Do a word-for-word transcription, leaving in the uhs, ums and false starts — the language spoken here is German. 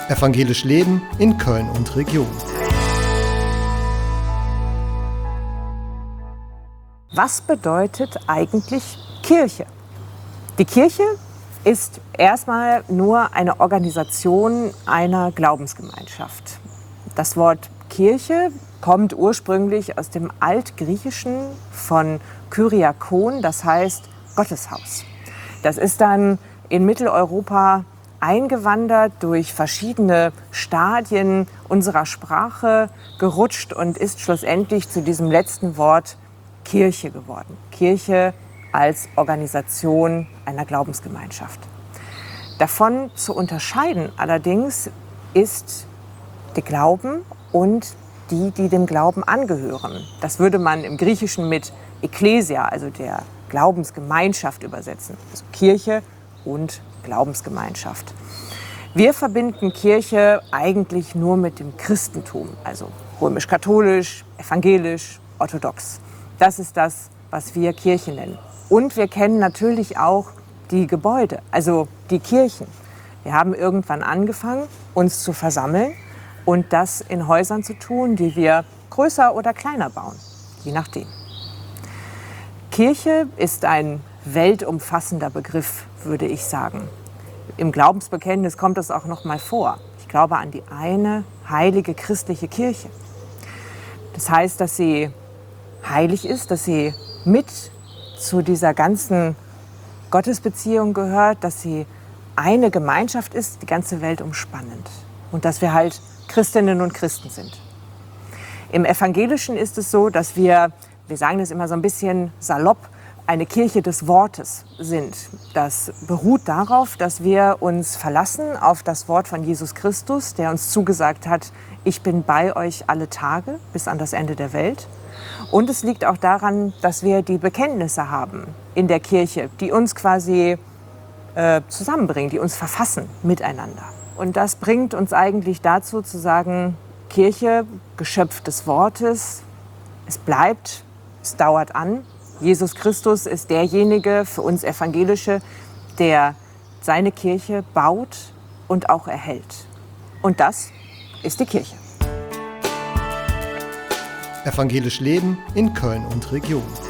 Evangelisch Leben in Köln und Region. Was bedeutet eigentlich Kirche? Die Kirche ist erstmal nur eine Organisation einer Glaubensgemeinschaft. Das Wort Kirche kommt ursprünglich aus dem Altgriechischen von Kyriakon, das heißt Gotteshaus. Das ist dann in Mitteleuropa eingewandert, durch verschiedene Stadien unserer Sprache gerutscht und ist schlussendlich zu diesem letzten Wort Kirche geworden. Kirche als Organisation einer Glaubensgemeinschaft. Davon zu unterscheiden allerdings ist der Glauben und die, die dem Glauben angehören. Das würde man im Griechischen mit Ekklesia, also der Glaubensgemeinschaft, übersetzen. Also Kirche und Glaubensgemeinschaft. Wir verbinden Kirche eigentlich nur mit dem Christentum, also römisch-katholisch, evangelisch, orthodox. Das ist das, was wir Kirche nennen. Und wir kennen natürlich auch die Gebäude, also die Kirchen. Wir haben irgendwann angefangen, uns zu versammeln und das in Häusern zu tun, die wir größer oder kleiner bauen, je nachdem. Kirche ist ein weltumfassender Begriff, würde ich sagen. Im Glaubensbekenntnis kommt es auch noch mal vor. Ich glaube an die eine heilige christliche Kirche. Das heißt, dass sie heilig ist, dass sie mit zu dieser ganzen Gottesbeziehung gehört, dass sie eine Gemeinschaft ist, die ganze Welt umspannend. Und dass wir halt Christinnen und Christen sind. Im Evangelischen ist es so, dass wir, wir sagen das immer so ein bisschen salopp, eine Kirche des Wortes sind. Das beruht darauf, dass wir uns verlassen auf das Wort von Jesus Christus, der uns zugesagt hat, ich bin bei euch alle Tage bis an das Ende der Welt. Und es liegt auch daran, dass wir die Bekenntnisse haben in der Kirche, die uns quasi äh, zusammenbringen, die uns verfassen miteinander. Und das bringt uns eigentlich dazu zu sagen, Kirche, Geschöpf des Wortes, es bleibt, es dauert an. Jesus Christus ist derjenige für uns Evangelische, der seine Kirche baut und auch erhält. Und das ist die Kirche. Evangelisch Leben in Köln und Region.